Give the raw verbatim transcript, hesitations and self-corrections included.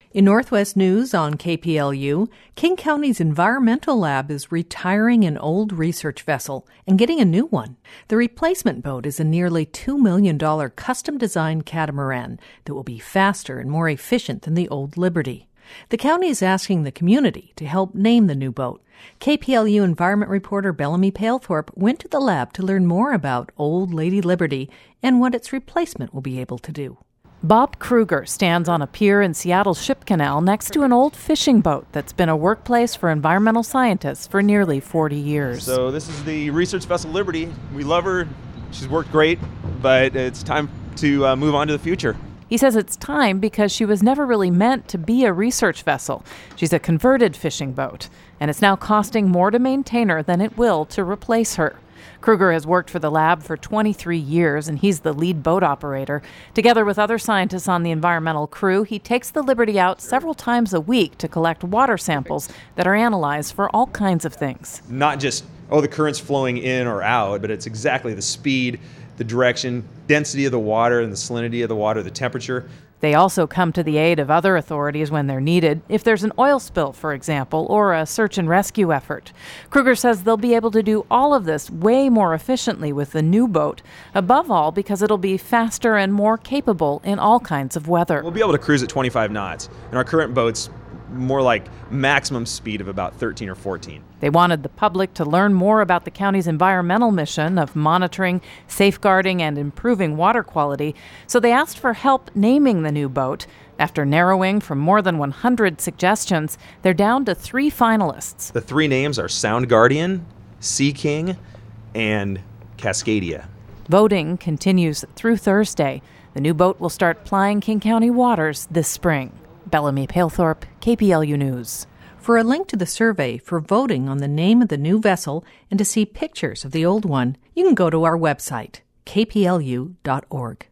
In Northwest News on K P L U, King County's Environmental Lab is retiring an old research vessel and getting a new one. The replacement boat is a nearly two million dollars custom-designed catamaran that will be faster and more efficient than the old Liberty. The county is asking the community to help name the new boat. K P L U environment reporter Bellamy Palethorpe went to the lab to learn more about Old Lady Liberty and what its replacement will be able to do. Bob Kruger stands on a pier in Seattle's Ship Canal next to an old fishing boat that's been a workplace for environmental scientists for nearly forty years. So this is the research vessel Liberty. We love her. She's worked great, but it's time to uh, move on to the future. He says it's time because she was never really meant to be a research vessel. She's a converted fishing boat, and it's now costing more to maintain her than it will to replace her. Kruger has worked for the lab for twenty-three years, and he's the lead boat operator. Together with other scientists on the environmental crew, he takes the Liberty out several times a week to collect water samples that are analyzed for all kinds of things. Not just, oh, the current's flowing in or out, but it's exactly the speed, the direction, density of the water, and the salinity of the water, the temperature. They also come to the aid of other authorities when they're needed, if there's an oil spill, for example, or a search and rescue effort. Kruger says they'll be able to do all of this way more efficiently with the new boat, above all because it'll be faster and more capable in all kinds of weather. We'll be able to cruise at twenty-five knots, and our current boat's more like maximum speed of about thirteen or fourteen. They wanted the public to learn more about the county's environmental mission of monitoring, safeguarding, and improving water quality, so they asked for help naming the new boat. After narrowing from more than one hundred suggestions, they're down to three finalists. The three names are Sound Guardian, Sea King, and Cascadia. Voting continues through Thursday. The new boat will start plying King County waters this spring. Bellamy Palethorpe, K P L U News. For a link to the survey for voting on the name of the new vessel and to see pictures of the old one, you can go to our website, k p l u dot org.